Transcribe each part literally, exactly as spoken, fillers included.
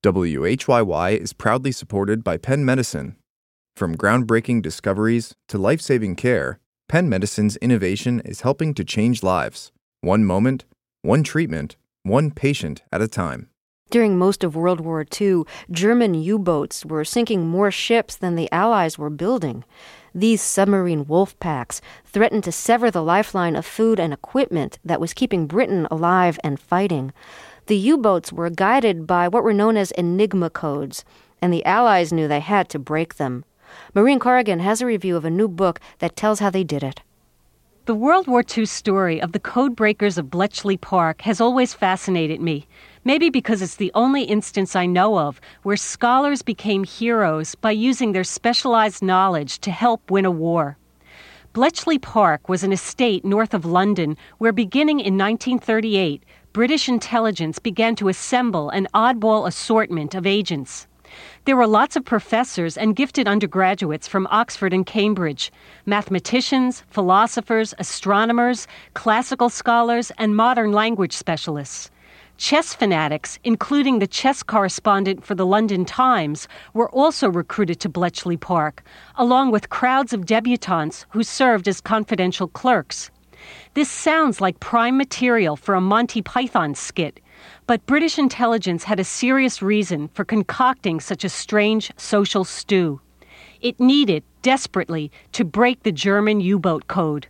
W H Y Y is proudly supported by Penn Medicine. From groundbreaking discoveries to life-saving care, Penn Medicine's innovation is helping to change lives, one moment, one treatment, one patient at a time. During most of World War Two, German U-boats were sinking more ships than the Allies were building. These submarine wolf packs threatened to sever the lifeline of food and equipment that was keeping Britain alive and fighting. The U-boats were guided by what were known as Enigma codes, and the Allies knew they had to break them. Maureen Corrigan has a review of a new book that tells how they did it. The World War Two story of the code breakers of Bletchley Park has always fascinated me, maybe because it's the only instance I know of where scholars became heroes by using their specialized knowledge to help win a war. Bletchley Park was an estate north of London where, beginning in nineteen thirty-eight, British intelligence began to assemble an oddball assortment of agents. There were lots of professors and gifted undergraduates from Oxford and Cambridge, mathematicians, philosophers, astronomers, classical scholars, and modern language specialists. Chess fanatics, including the chess correspondent for the London Times, were also recruited to Bletchley Park, along with crowds of debutantes who served as confidential clerks. This sounds like prime material for a Monty Python skit, but British intelligence had a serious reason for concocting such a strange social stew. It needed, desperately, to break the German U-boat code.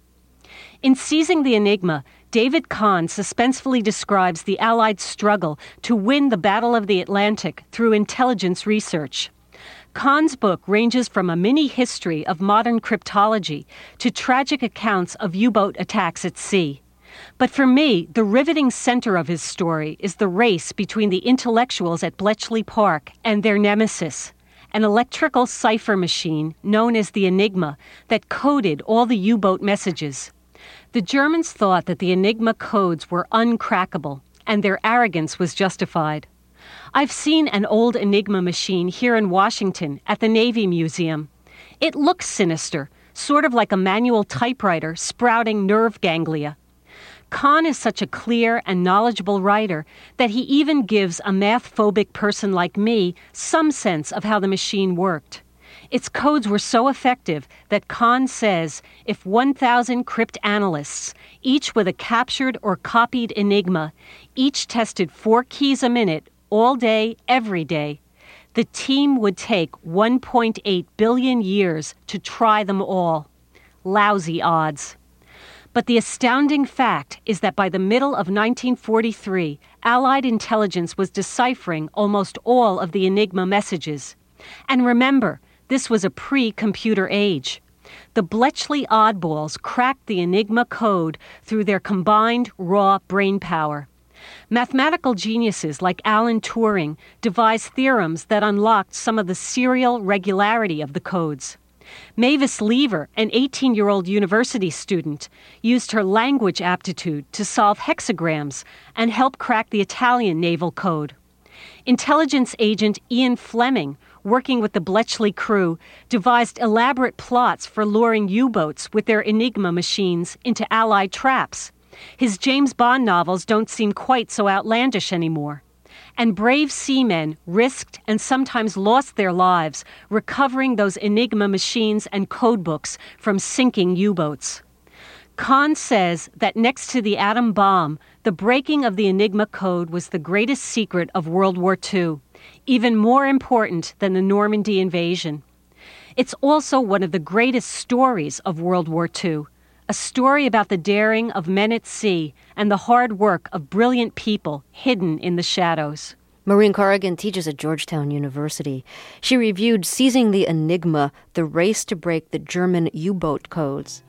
In Seizing the Enigma, David Kahn suspensefully describes the Allied struggle to win the Battle of the Atlantic through intelligence research. Kahn's book ranges from a mini-history of modern cryptology to tragic accounts of U-boat attacks at sea. But for me, the riveting center of his story is the race between the intellectuals at Bletchley Park and their nemesis, an electrical cipher machine known as the Enigma that coded all the U-boat messages. The Germans thought that the Enigma codes were uncrackable, and their arrogance was justified. I've seen an old Enigma machine here in Washington at the Navy Museum. It looks sinister, sort of like a manual typewriter sprouting nerve ganglia. Kahn is such a clear and knowledgeable writer that he even gives a math-phobic person like me some sense of how the machine worked. Its codes were so effective that Kahn says if one thousand cryptanalysts, each with a captured or copied Enigma, each tested four keys a minute, all day, every day, the team would take one point eight billion years to try them all. Lousy odds. But the astounding fact is that by the middle of nineteen forty-three, Allied intelligence was deciphering almost all of the Enigma messages. And remember, this was a pre-computer age. The Bletchley oddballs cracked the Enigma code through their combined raw brain power. Mathematical geniuses like Alan Turing devised theorems that unlocked some of the serial regularity of the codes. Mavis Lever, an eighteen-year-old university student, used her language aptitude to solve hexagrams and help crack the Italian naval code. Intelligence agent Ian Fleming, working with the Bletchley crew, devised elaborate plots for luring U-boats with their Enigma machines into Allied traps. His James Bond novels don't seem quite so outlandish anymore. And brave seamen risked and sometimes lost their lives recovering those Enigma machines and codebooks from sinking U-boats. Kahn says that next to the atom bomb, the breaking of the Enigma code was the greatest secret of World War Two, even more important than the Normandy invasion. It's also one of the greatest stories of World War Two, a story about the daring of men at sea and the hard work of brilliant people hidden in the shadows. Maureen Corrigan teaches at Georgetown University. She reviewed Seizing the Enigma, the race to break the German U-boat codes.